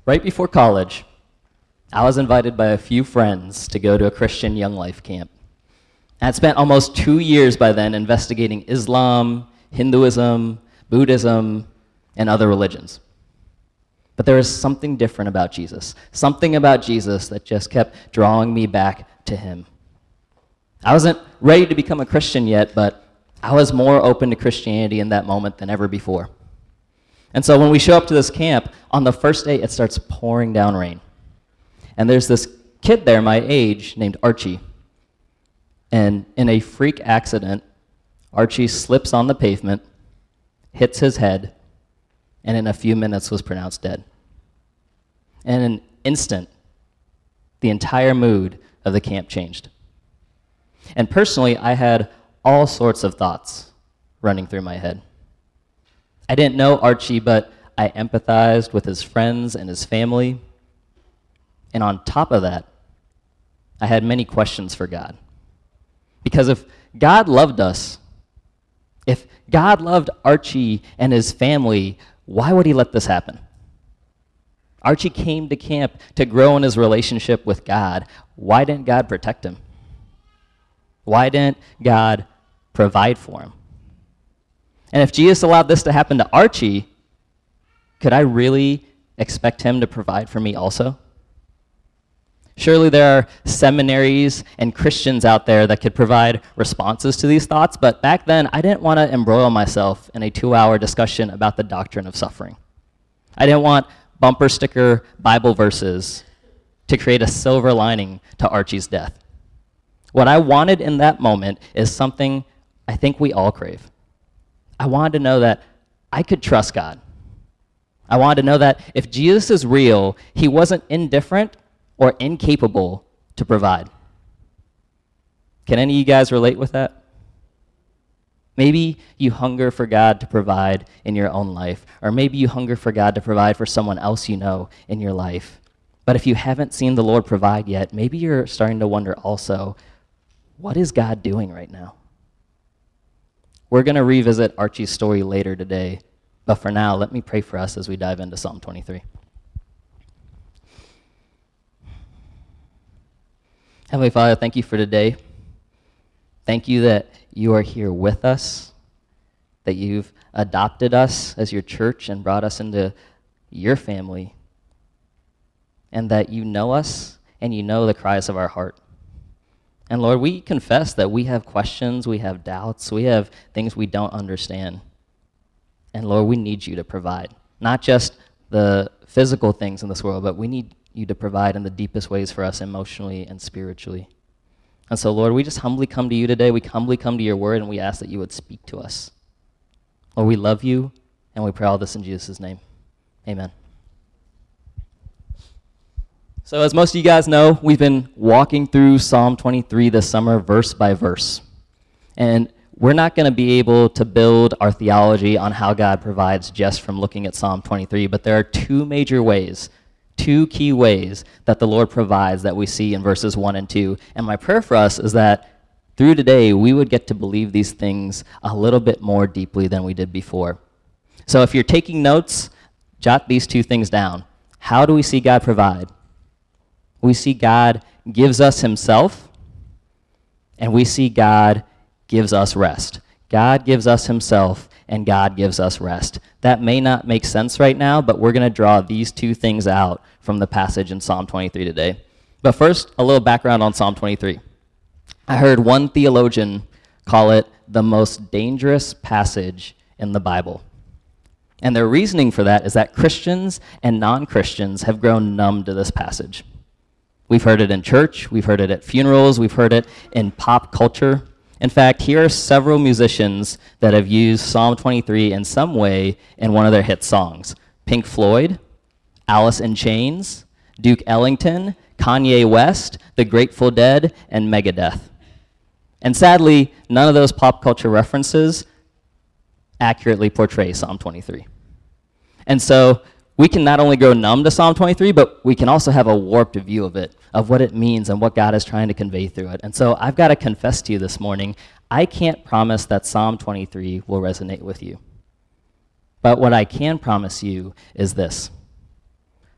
Right before college, I was invited by a few friends to go to a Christian Young Life camp. I had spent almost 2 years by then investigating Islam, Hinduism, Buddhism, and other religions. But there was something different about Jesus that just kept drawing me back to him. I wasn't ready to become a Christian yet, but I was more open to Christianity in that moment than ever before. And so when we show up to this camp, on the first day, it starts pouring down rain. And there's this kid there my age named Archie. And in a freak accident, Archie slips on the pavement, hits his head, and in a few minutes was pronounced dead. In an instant, the entire mood of the camp changed. And personally, I had all sorts of thoughts running through my head. I didn't know Archie, but I empathized with his friends and his family. And on top of that, I had many questions for God. Because if God loved us, if God loved Archie and his family, why would he let this happen? Archie came to camp to grow in his relationship with God. Why didn't God protect him? Why didn't God provide for him? And if Jesus allowed this to happen to Archie, could I really expect him to provide for me also? Surely there are seminaries and Christians out there that could provide responses to these thoughts, but back then I didn't want to embroil myself in a 2-hour discussion about the doctrine of suffering. I didn't want bumper sticker Bible verses to create a silver lining to Archie's death. What I wanted in that moment is something I think we all crave. I wanted to know that I could trust God. I wanted to know that if Jesus is real, he wasn't indifferent or incapable to provide. Can any of you guys relate with that? Maybe you hunger for God to provide in your own life, or maybe you hunger for God to provide for someone else you know in your life. But if you haven't seen the Lord provide yet, maybe you're starting to wonder also, what is God doing right now? We're going to revisit Archie's story later today, but for now, let me pray for us as we dive into Psalm 23. Heavenly Father, thank you for today. Thank you that you are here with us, that you've adopted us as your church and brought us into your family, and that you know us and you know the cries of our heart. And Lord, we confess that we have questions, we have doubts, we have things we don't understand. And Lord, we need you to provide, not just the physical things in this world, but we need you to provide in the deepest ways for us emotionally and spiritually. And so, Lord, we just humbly come to you today. We humbly come to your word, and we ask that you would speak to us. Lord, we love you, and we pray all this in Jesus' name. Amen. So as most of you guys know, we've been walking through Psalm 23 this summer, verse by verse. And we're not going to be able to build our theology on how God provides just from looking at Psalm 23, but there are two key ways that the Lord provides that we see in verses 1 and 2. And my prayer for us is that through today, we would get to believe these things a little bit more deeply than we did before. So if you're taking notes, jot these two things down. How do we see God provide? We see God gives us himself, and we see God gives us rest. God gives us himself, and God gives us rest. That may not make sense right now, but we're going to draw these two things out from the passage in Psalm 23 today. But first, a little background on Psalm 23. I heard one theologian call it the most dangerous passage in the Bible. And their reasoning for that is that Christians and non-Christians have grown numb to this passage. We've heard it in church, we've heard it at funerals, we've heard it in pop culture. In fact, here are several musicians that have used Psalm 23 in some way in one of their hit songs. Pink Floyd, Alice in Chains, Duke Ellington, Kanye West, The Grateful Dead, and Megadeth. And sadly, none of those pop culture references accurately portray Psalm 23. And so we can not only grow numb to Psalm 23, but we can also have a warped view of it, of what it means and what God is trying to convey through it. And so I've got to confess to you this morning, I can't promise that Psalm 23 will resonate with you. But what I can promise you is this.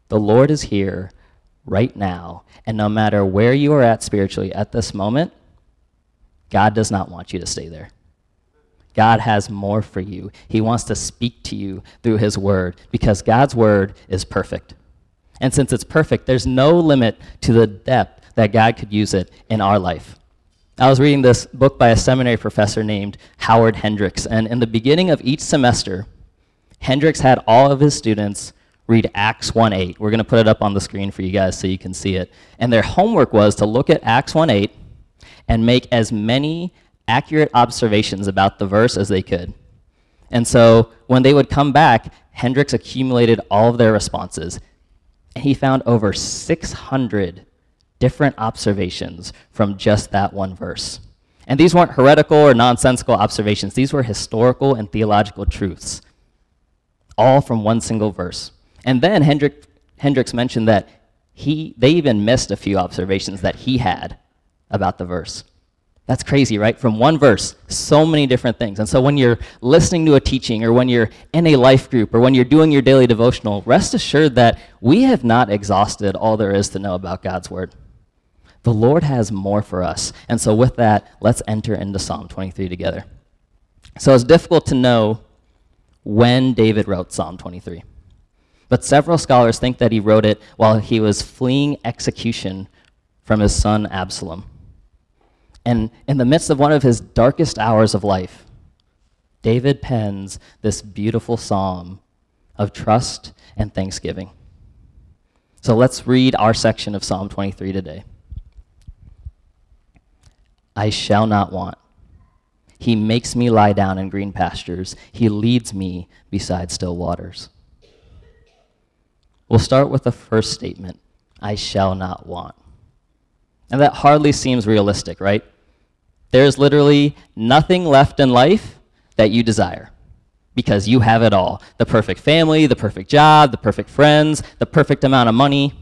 The Lord is here right now, and no matter where you are at spiritually at this moment, God does not want you to stay there. God has more for you. He wants to speak to you through his word because God's word is perfect. And since it's perfect, there's no limit to the depth that God could use it in our life. I was reading this book by a seminary professor named Howard Hendricks, and in the beginning of each semester, Hendricks had all of his students read Acts 1:8. We're going to put it up on the screen for you guys so you can see it. And their homework was to look at Acts 1:8 and make as many accurate observations about the verse as they could. And so when they would come back, Hendricks accumulated all of their responses. And he found over 600 different observations from just that one verse. And these weren't heretical or nonsensical observations. These were historical and theological truths, all from one single verse. And then Hendricks mentioned that they even missed a few observations that he had about the verse. That's crazy, right? From one verse, so many different things. And so when you're listening to a teaching or when you're in a life group or when you're doing your daily devotional, rest assured that we have not exhausted all there is to know about God's word. The Lord has more for us. And so with that, let's enter into Psalm 23 together. So it's difficult to know when David wrote Psalm 23. But several scholars think that he wrote it while he was fleeing execution from his son Absalom. And in the midst of one of his darkest hours of life, David pens this beautiful psalm of trust and thanksgiving. So let's read our section of Psalm 23 today. I shall not want. He makes me lie down in green pastures. He leads me beside still waters. We'll start with the first statement, I shall not want. And that hardly seems realistic, right? There's literally nothing left in life that you desire because you have it all. The perfect family, the perfect job, the perfect friends, the perfect amount of money.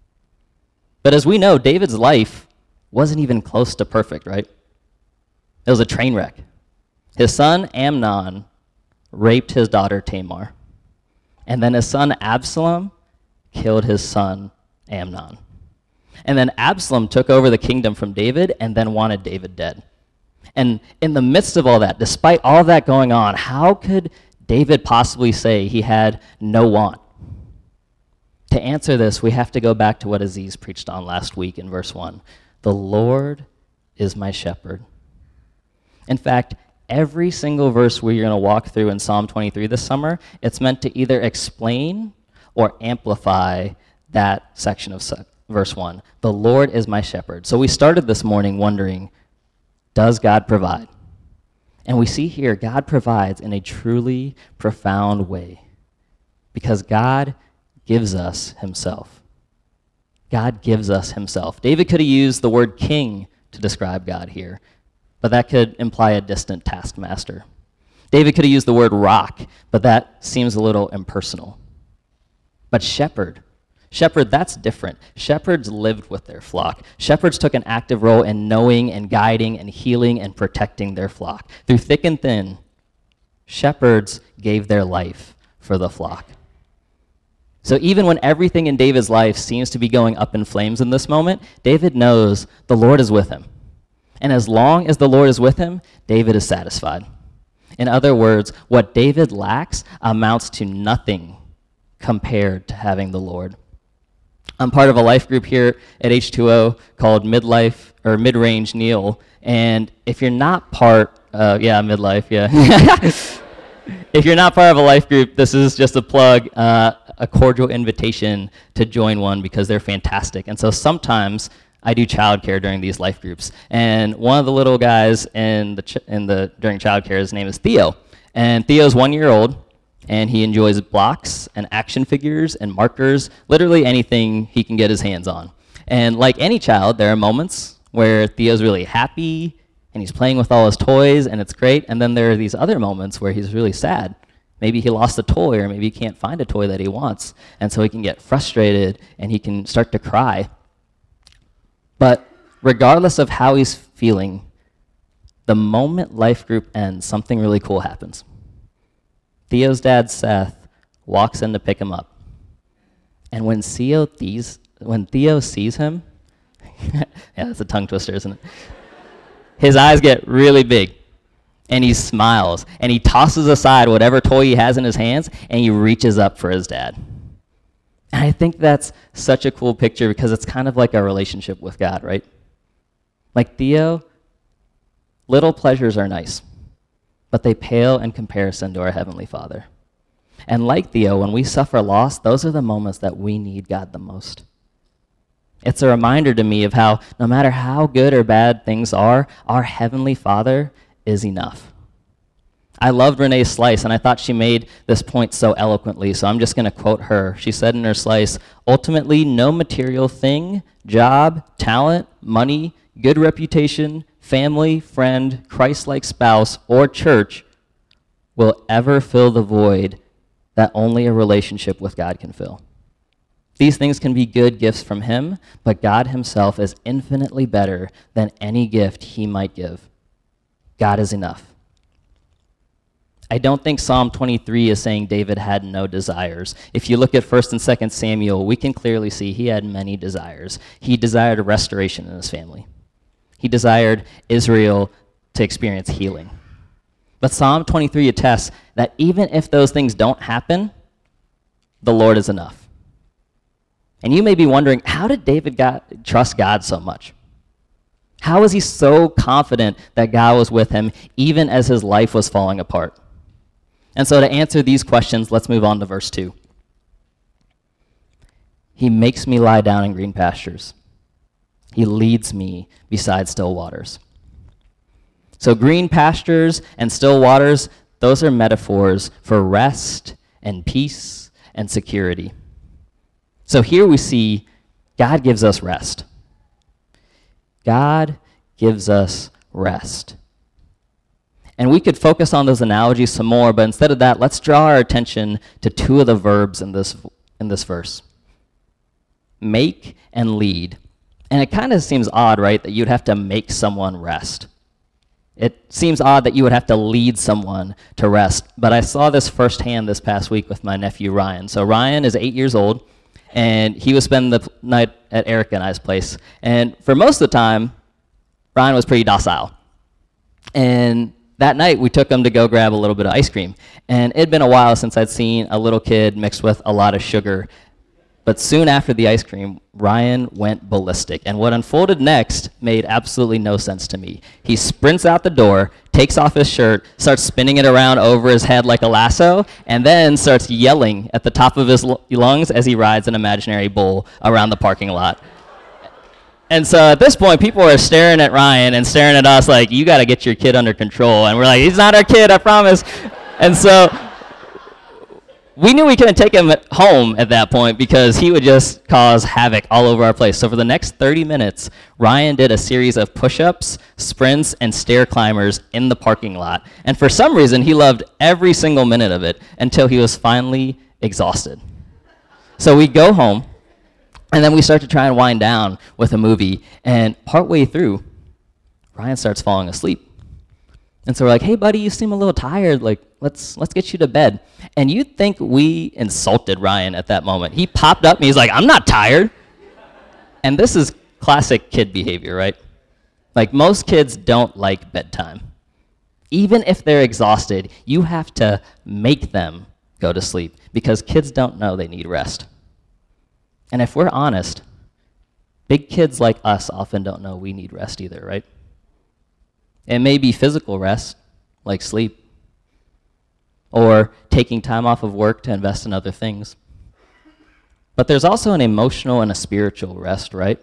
But as we know, David's life wasn't even close to perfect, right? It was a train wreck. His son Amnon raped his daughter Tamar. And then his son Absalom killed his son Amnon. And then Absalom took over the kingdom from David and then wanted David dead. And in the midst of all that, despite all of that going on, how could David possibly say he had no want? To answer this, we have to go back to what Aziz preached on last week in verse 1. The Lord is my shepherd. In fact, every single verse we're going to walk through in Psalm 23 this summer, it's meant to either explain or amplify that section of verse 1. The Lord is my shepherd. So we started this morning wondering, does God provide? And we see here God provides in a truly profound way because God gives us himself. God gives us himself. David could have used the word king to describe God here, but that could imply a distant taskmaster. David could have used the word rock, but that seems a little impersonal. But shepherd, that's different. Shepherds lived with their flock. Shepherds took an active role in knowing and guiding and healing and protecting their flock. Through thick and thin, shepherds gave their life for the flock. So even when everything in David's life seems to be going up in flames in this moment, David knows the Lord is with him. And as long as the Lord is with him, David is satisfied. In other words, what David lacks amounts to nothing compared to having the Lord. I'm part of a life group here at H2O called Mid-Range Neil, and if you're not part, midlife, yeah. If you're not part of a life group, this is just a plug, a cordial invitation to join one because they're fantastic. And so sometimes I do childcare during these life groups, and one of the little guys during childcare, his name is Theo, and Theo's 1 year old. And he enjoys blocks and action figures and markers, literally anything he can get his hands on. And like any child, there are moments where Theo's really happy and he's playing with all his toys and it's great. And then there are these other moments where he's really sad. Maybe he lost a toy or maybe he can't find a toy that he wants. And so he can get frustrated and he can start to cry. But regardless of how he's feeling, the moment life group ends, something really cool happens. Theo's dad, Seth, walks in to pick him up. And when Theo sees him, yeah, that's a tongue twister, isn't it? His eyes get really big, and he smiles, and he tosses aside whatever toy he has in his hands, and he reaches up for his dad. And I think that's such a cool picture because it's kind of like our relationship with God, right? Like Theo, little pleasures are nice, but they pale in comparison to our Heavenly Father. And like Theo, when we suffer loss, those are the moments that we need God the most. It's a reminder to me of how no matter how good or bad things are, our Heavenly Father is enough. I loved Renee's slice, and I thought she made this point so eloquently, so I'm just going to quote her. She said in her slice, "Ultimately, no material thing, job, talent, money, good reputation, family, friend, Christ-like spouse, or church will ever fill the void that only a relationship with God can fill. These things can be good gifts from Him, but God Himself is infinitely better than any gift He might give. God is enough." I don't think Psalm 23 is saying David had no desires. If you look at 1 and 2 Samuel, we can clearly see he had many desires. He desired a restoration in his family. He desired Israel to experience healing. But Psalm 23 attests that even if those things don't happen, the Lord is enough. And you may be wondering, how did David trust God so much? How was he so confident that God was with him even as his life was falling apart? And so to answer these questions, let's move on to verse 2. He makes me lie down in green pastures. He leads me beside still waters. So green pastures and still waters, those are metaphors for rest and peace and security. So here we see God gives us rest. God gives us rest. And we could focus on those analogies some more, but instead of that, let's draw our attention to two of the verbs in this verse. Make and lead. And it kind of seems odd, right, that you'd have to make someone rest. It seems odd that you would have to lead someone to rest. But I saw this firsthand this past week with my nephew, Ryan. So Ryan is 8 years old, and he was spending the night at Erica and I's place. And for most of the time, Ryan was pretty docile. And that night, we took him to go grab a little bit of ice cream. And it had been a while since I'd seen a little kid mixed with a lot of sugar. But soon after the ice cream, Ryan went ballistic. And what unfolded next made absolutely no sense to me. He sprints out the door, takes off his shirt, starts spinning it around over his head like a lasso, and then starts yelling at the top of his lungs as he rides an imaginary bull around the parking lot. And so at this point, people are staring at Ryan and staring at us like, you got to get your kid under control. And we're like, he's not our kid, I promise. And so we knew we couldn't take him home at that point because he would just cause havoc all over our place. So for the next 30 minutes, Ryan did a series of push-ups, sprints, and stair climbers in the parking lot. And for some reason, he loved every single minute of it until he was finally exhausted. So we go home. And then we start to try and wind down with a movie, and partway through, Ryan starts falling asleep. And so we're like, "Hey, buddy, you seem a little tired. Like, let's get you to bed." And you'd think we insulted Ryan at that moment. He popped up, and he's like, "I'm not tired." And this is classic kid behavior, right? Like, most kids don't like bedtime. Even if they're exhausted, you have to make them go to sleep because kids don't know they need rest. And if we're honest, big kids like us often don't know we need rest either, right? It may be physical rest, like sleep, or taking time off of work to invest in other things. But there's also an emotional and a spiritual rest, right?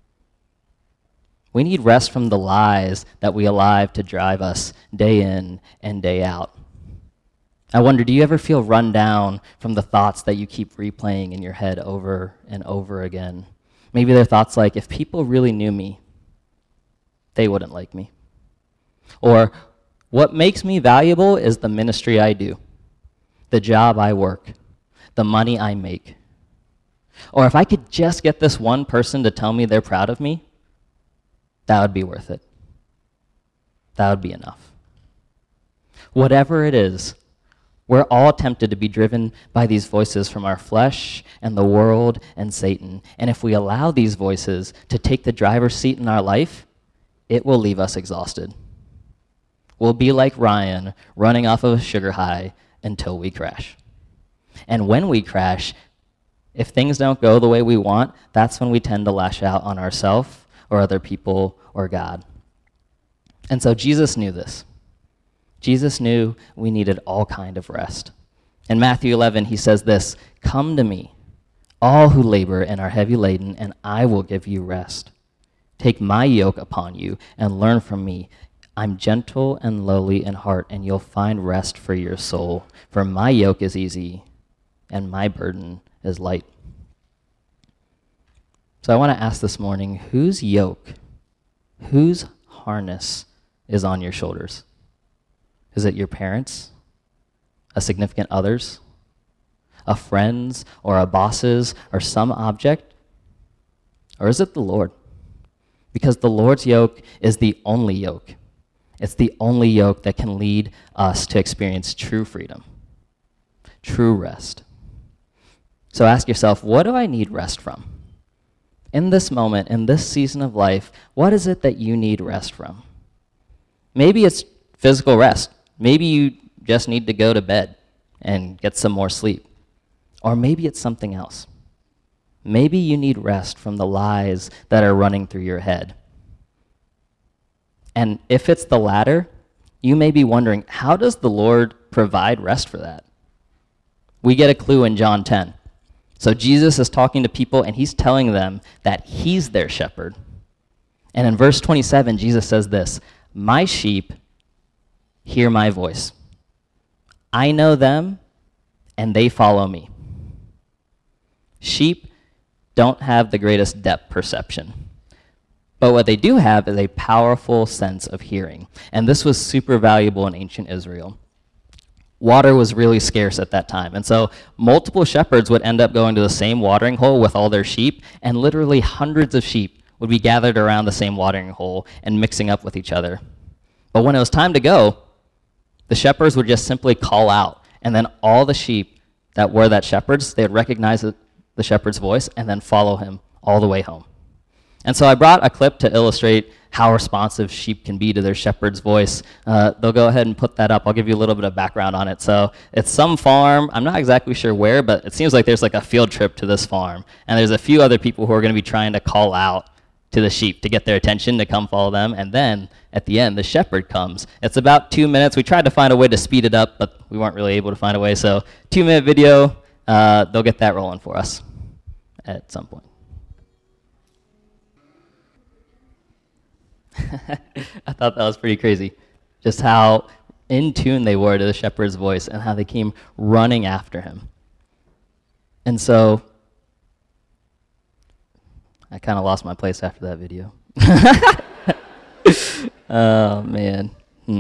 We need rest from the lies that we allow to drive us day in and day out. I wonder, do you ever feel run down from the thoughts that you keep replaying in your head over and over again? Maybe they're thoughts like, if people really knew me, they wouldn't like me. Or, what makes me valuable is the ministry I do, the job I work, the money I make. Or if I could just get this one person to tell me they're proud of me, that would be worth it. That would be enough. Whatever it is, We're all tempted to be driven by these voices from our flesh and the world and Satan. And if we allow these voices to take the driver's seat in our life, it will leave us exhausted. We'll be like Ryan running off of a sugar high until we crash. And when we crash, if things don't go the way we want, that's when we tend to lash out on ourselves or other people or God. And so Jesus knew this. Jesus knew we needed all kind of rest. In Matthew 11, he says this, "Come to me, all who labor and are heavy laden, and I will give you rest. Take my yoke upon you and learn from me. I'm gentle and lowly in heart, and you'll find rest for your soul. For my yoke is easy, and my burden is light." So I want to ask this morning, whose yoke, whose harness is on your shoulders? Is it your parents, a significant others, a friend's or a boss's or some object? Or is it the Lord? Because the Lord's yoke is the only yoke. It's the only yoke that can lead us to experience true freedom, true rest. So ask yourself, what do I need rest from? In this moment, in this season of life, what is it that you need rest from? Maybe it's physical rest. Maybe you just need to go to bed and get some more sleep. Or maybe it's something else. Maybe you need rest from the lies that are running through your head. And if it's the latter, you may be wondering, how does the Lord provide rest for that? We get a clue in John 10. So Jesus is talking to people, and he's telling them that he's their shepherd. And in verse 27, Jesus says this, "My sheep hear my voice. I know them, and they follow me." Sheep don't have the greatest depth perception. But what they do have is a powerful sense of hearing. And this was super valuable in ancient Israel. Water was really scarce at that time. And so multiple shepherds would end up going to the same watering hole with all their sheep, and literally hundreds of sheep would be gathered around the same watering hole and mixing up with each other. But when it was time to go, the shepherds would just simply call out, and then all the sheep that were that shepherd's, they would recognize the shepherd's voice and then follow him all the way home. And so I brought a clip to illustrate how responsive sheep can be to their shepherd's voice. They'll go ahead and put that up. I'll give you a little bit of background on it. So it's some farm. I'm not exactly sure where, but it seems like there's like a field trip to this farm. And there's a few other people who are going to be trying to call out to the sheep to get their attention to come follow them. And then at the end, the shepherd comes. It's about 2 minutes. We tried to find a way to speed it up, but we weren't really able to find a way. So 2-minute video, they'll get that rolling for us at some point. I thought that was pretty crazy, just how in tune they were to the shepherd's voice and how they came running after him. And so I kind of lost my place after that video. Oh, man.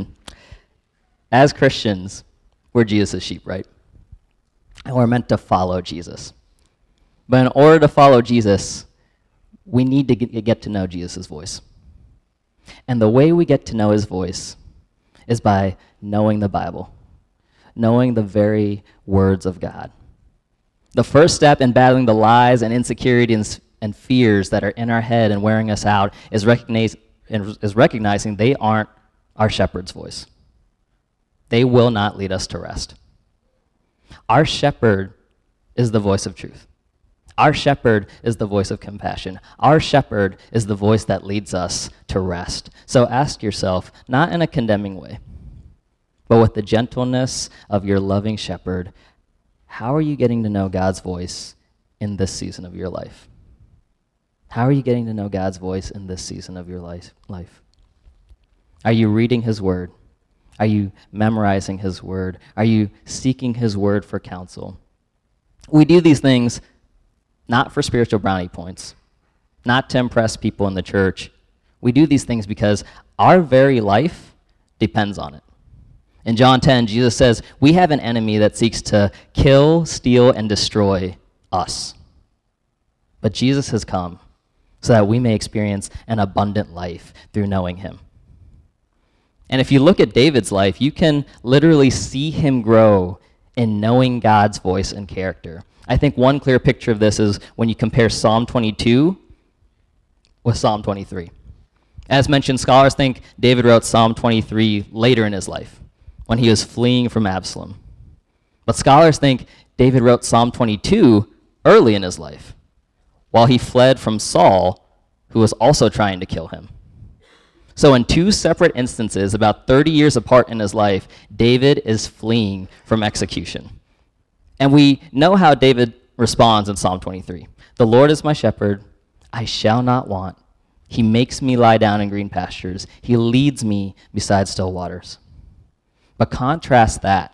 As Christians, we're Jesus' sheep, right? And we're meant to follow Jesus. But in order to follow Jesus, we need to get to know Jesus' voice. And the way we get to know his voice is by knowing the Bible, knowing the very words of God. The first step in battling the lies and insecurities and fears that are in our head and wearing us out is recognizing they aren't our shepherd's voice. They will not lead us to rest. Our shepherd is the voice of truth. Our shepherd is the voice of compassion. Our shepherd is the voice that leads us to rest. So ask yourself, not in a condemning way, but with the gentleness of your loving shepherd, how are you getting to know God's voice in this season of your life? How are you getting to know God's voice in this season of your life? Are you reading his word? Are you memorizing his word? Are you seeking his word for counsel? We do these things not for spiritual brownie points, not to impress people in the church. We do these things because our very life depends on it. In John 10, Jesus says, we have an enemy that seeks to kill, steal, and destroy us. But Jesus has come so that we may experience an abundant life through knowing him. And if you look at David's life, you can literally see him grow in knowing God's voice and character. I think one clear picture of this is when you compare Psalm 22 with Psalm 23. As mentioned, scholars think David wrote Psalm 23 later in his life, when he was fleeing from Absalom. But scholars think David wrote Psalm 22 early in his life, while he fled from Saul, who was also trying to kill him. So in two separate instances, about 30 years apart in his life, David is fleeing from execution. And we know how David responds in Psalm 23. The Lord is my shepherd, I shall not want. He makes me lie down in green pastures. He leads me beside still waters. But contrast that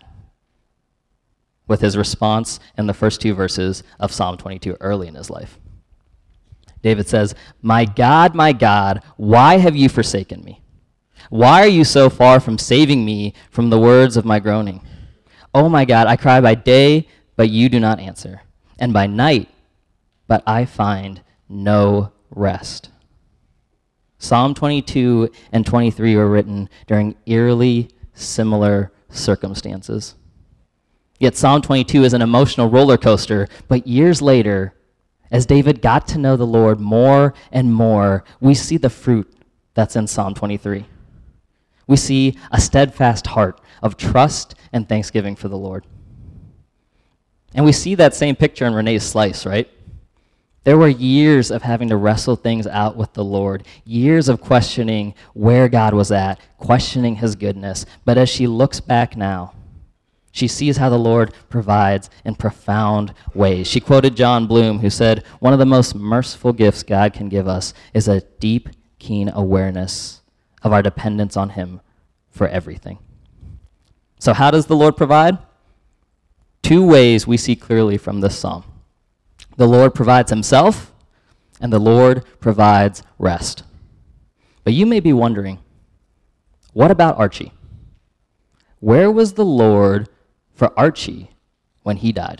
with his response in the first two verses of Psalm 22 early in his life. David says, my God, why have you forsaken me? Why are you so far from saving me from the words of my groaning? Oh my God, I cry by day, but you do not answer, and by night, but I find no rest. Psalm 22 and 23 were written during eerily similar circumstances. Yet Psalm 22 is an emotional roller coaster, but years later, as David got to know the Lord more and more, we see the fruit that's in Psalm 23. We see a steadfast heart of trust and thanksgiving for the Lord. And we see that same picture in Renee's slice, right? There were years of having to wrestle things out with the Lord, years of questioning where God was at, questioning his goodness. But as she looks back now, she sees how the Lord provides in profound ways. She quoted John Bloom, who said, one of the most merciful gifts God can give us is a deep, keen awareness of our dependence on him for everything. So how does the Lord provide? Two ways we see clearly from this psalm. The Lord provides himself, and the Lord provides rest. But you may be wondering, what about Archie? Where was the Lord for Archie when he died?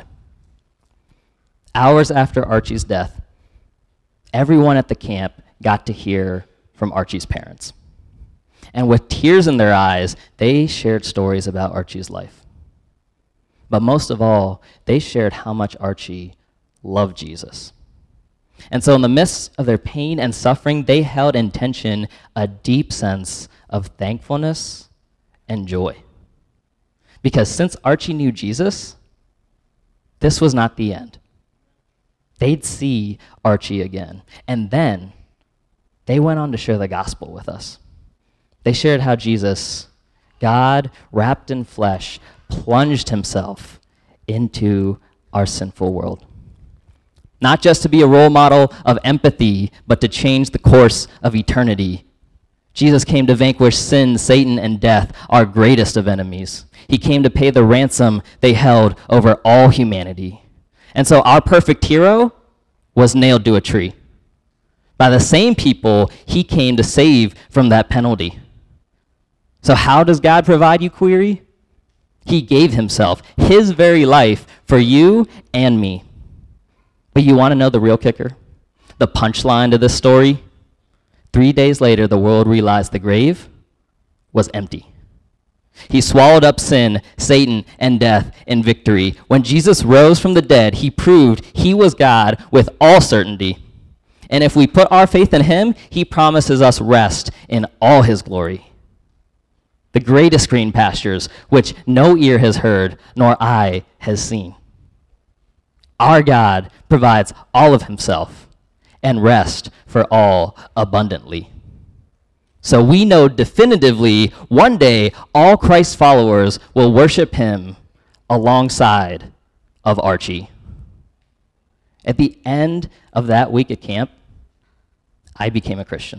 Hours after Archie's death, everyone at the camp got to hear from Archie's parents. And with tears in their eyes, they shared stories about Archie's life. But most of all, they shared how much Archie loved Jesus. And so in the midst of their pain and suffering, they held in tension a deep sense of thankfulness and joy. Because since Archie knew Jesus, this was not the end. They'd see Archie again. And then they went on to share the gospel with us. They shared how Jesus, God wrapped in flesh, plunged himself into our sinful world. Not just to be a role model of empathy, but to change the course of eternity. Jesus came to vanquish sin, Satan, and death, our greatest of enemies. He came to pay the ransom they held over all humanity. And so our perfect hero was nailed to a tree by the same people he came to save from that penalty. So how does God provide, you query? He gave himself, his very life, for you and me. But you want to know the real kicker? The punchline to this story? 3 days later, the world realized the grave was empty. He swallowed up sin, Satan, and death in victory. When Jesus rose from the dead, he proved he was God with all certainty. And if we put our faith in him, he promises us rest in all his glory. The greatest green pastures, which no ear has heard, nor eye has seen. Our God provides all of himself and rest for all abundantly. So we know definitively one day all Christ's followers will worship him alongside of Archie. At the end of that week at camp, I became a Christian.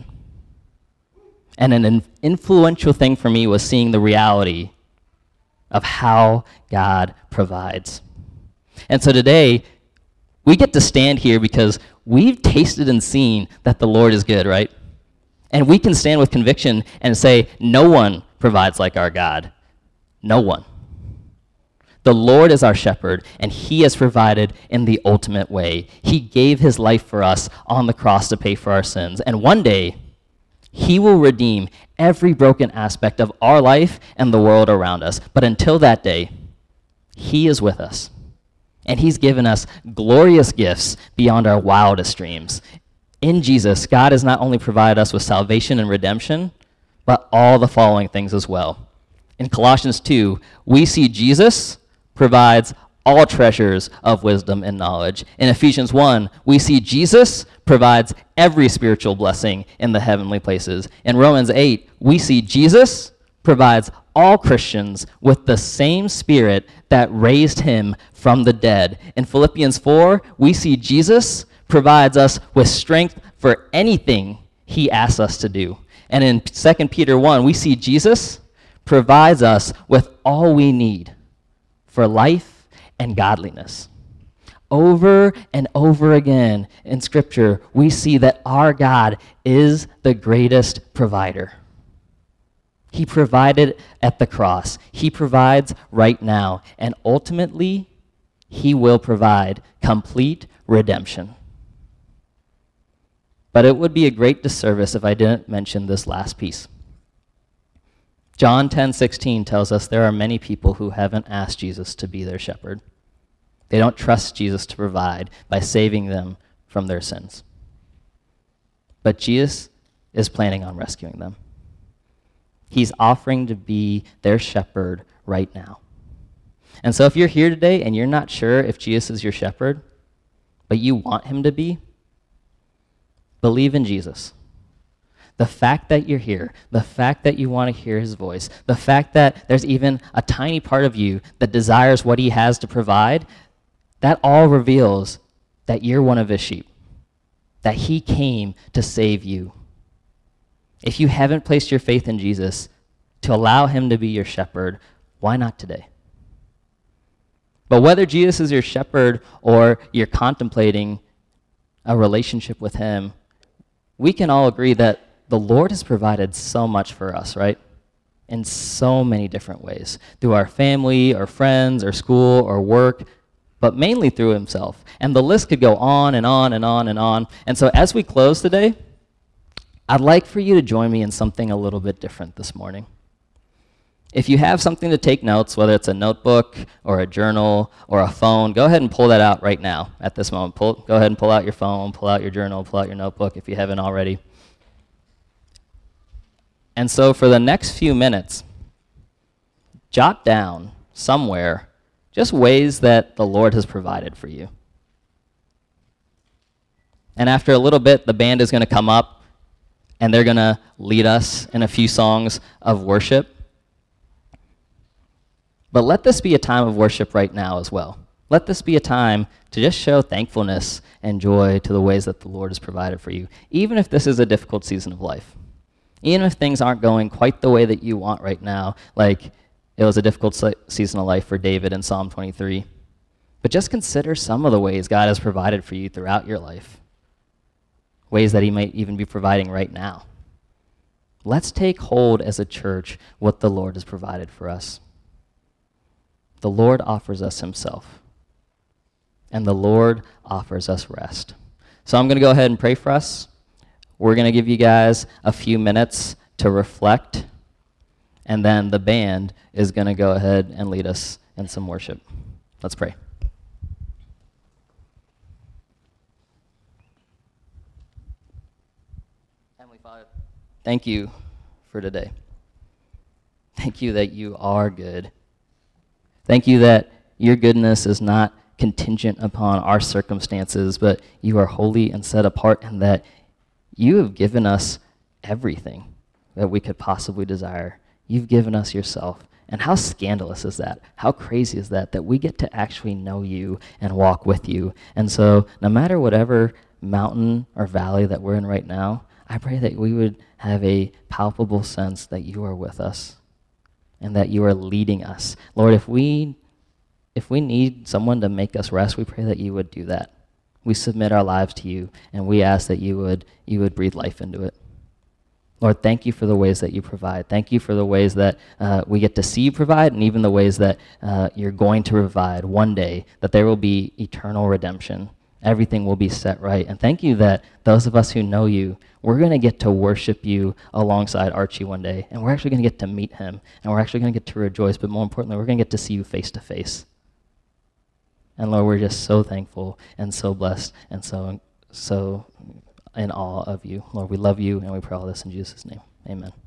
And an influential thing for me was seeing the reality of how God provides. And so today, we get to stand here because we've tasted and seen that the Lord is good, right? And we can stand with conviction and say, no one provides like our God. No one. The Lord is our shepherd, and he has provided in the ultimate way. He gave his life for us on the cross to pay for our sins. And one day, he will redeem every broken aspect of our life and the world around us. But until that day, He is with us. And he's given us glorious gifts beyond our wildest dreams. In Jesus, God has not only provided us with salvation and redemption, but all the following things as well. In Colossians 2, we see Jesus provides all treasures of wisdom and knowledge. In Ephesians 1, we see Jesus provides every spiritual blessing in the heavenly places. In Romans 8, we see Jesus provides all Christians with the same Spirit that raised him from the dead. In Philippians 4, we see Jesus provides us with strength for anything he asks us to do. And in 2 Peter 1, we see Jesus provides us with all we need for life and godliness. Over and over again in Scripture, we see that our God is the greatest provider. He provided at the cross. He provides right now. And ultimately, he will provide complete redemption. But it would be a great disservice if I didn't mention this last piece. John 10:16 tells us there are many people who haven't asked Jesus to be their shepherd. They don't trust Jesus to provide by saving them from their sins. But Jesus is planning on rescuing them. He's offering to be their shepherd right now. And so if you're here today and you're not sure if Jesus is your shepherd, but you want him to be, believe in Jesus. The fact that you're here, the fact that you want to hear his voice, the fact that there's even a tiny part of you that desires what he has to provide, that all reveals that you're one of his sheep, that he came to save you. If you haven't placed your faith in Jesus to allow him to be your shepherd, why not today? But whether Jesus is your shepherd or you're contemplating a relationship with him, we can all agree that the Lord has provided so much for us, right? In so many different ways. Through our family, or friends, or school, or work, but mainly through himself. And the list could go on and on and on and on. And so as we close today, I'd like for you to join me in something a little bit different this morning. If you have something to take notes, whether it's a notebook or a journal or a phone, go ahead and pull that out right now at this moment. Go ahead and pull out your phone, pull out your journal, pull out your notebook if you haven't already. And so for the next few minutes, jot down somewhere just ways that the Lord has provided for you. And after a little bit, the band is going to come up and they're going to lead us in a few songs of worship. But let this be a time of worship right now as well. Let this be a time to just show thankfulness and joy to the ways that the Lord has provided for you, even if this is a difficult season of life. Even if things aren't going quite the way that you want right now, like it was a difficult season of life for David in Psalm 23. But just consider some of the ways God has provided for you throughout your life, ways that he might even be providing right now. Let's take hold as a church what the Lord has provided for us. The Lord offers us himself, and the Lord offers us rest. So I'm going to go ahead and pray for us. We're going to give you guys a few minutes to reflect, and then the band is going to go ahead and lead us in some worship. Let's pray. Heavenly Father, thank you for today. Thank you that you are good. Thank you that your goodness is not contingent upon our circumstances, but you are holy and set apart, and that you have given us everything that we could possibly desire. You've given us yourself. And how scandalous is that? How crazy is that we get to actually know you and walk with you? And so no matter whatever mountain or valley that we're in right now, I pray that we would have a palpable sense that you are with us and that you are leading us. Lord, if we need someone to make us rest, we pray that you would do that. We submit our lives to you, and we ask that you would breathe life into it. Lord, thank you for the ways that you provide. Thank you for the ways that we get to see you provide, and even the ways that you're going to provide one day, that there will be eternal redemption. Everything will be set right. And thank you that those of us who know you, we're going to get to worship you alongside Archie one day, and we're actually going to get to meet him, and we're actually going to get to rejoice, but more importantly, we're going to get to see you face to face. And Lord, we're just so thankful and so blessed and so in awe of you. Lord, we love you, and we pray all this in Jesus' name. Amen.